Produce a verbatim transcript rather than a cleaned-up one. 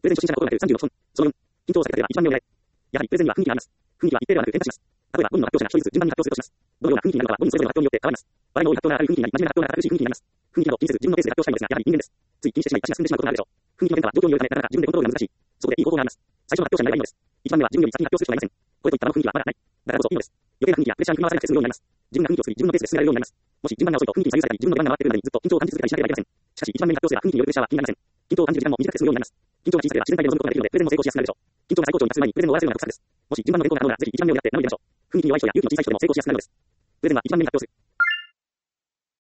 プレゼン初心者のことなくさんじゅうろっぽん。そのよん、緊張を避けては一番目を狙え。やはりプレゼンには雰囲気があります。雰囲気は一定ではなく変化します。例えば、ごにんの発表者が一人ずつ順番に発表するとします。どのような雰囲気になるのかはごにんそれぞれの発表によって変わります。場合の多い発表が明るい雰囲気になり、真面目な発表が堅苦しい雰囲気になります。雰囲気など気にせず自分のペースで発表したいのですが、やはり人間です。つい気にしてしまい足が進んでしまうことがあるでしょう。雰囲気の変化は状況によるため、なかなか自分でコントロールが難しい。そこでいい方法があります。最初の発表者になればいいのです。一番目は自分より先に発表する人はいません。これといった場の雰囲気はまだない。だからこそいいのです。余計な雰囲気やプレッシャーに振り回されなくて済むようになります。自分が雰囲気を作り、自分のペースで進められるようになります。もし順番が遅いと雰囲気に左右されたり、自分の出番が回っているのにずっと緊張を感じ続けたりしなければいけません。しかし、一番目に発表すれば雰囲気によるプレッシャーは気になりません。緊張を感じる時間も短くて済むようになります。緊張が小さければ自然体で臨むことができるので、プレゼンも成功しやすくなるでしょう。緊張が最高潮に達する前にプレゼンを終わらせるような国策です。もし順番の変更が可能なら、ぜひ一番目を狙って何を入れましょう。雰囲気に弱い人や勇気の小さい人でも成功しやすくなるのです。プレゼンは一番目に発表する。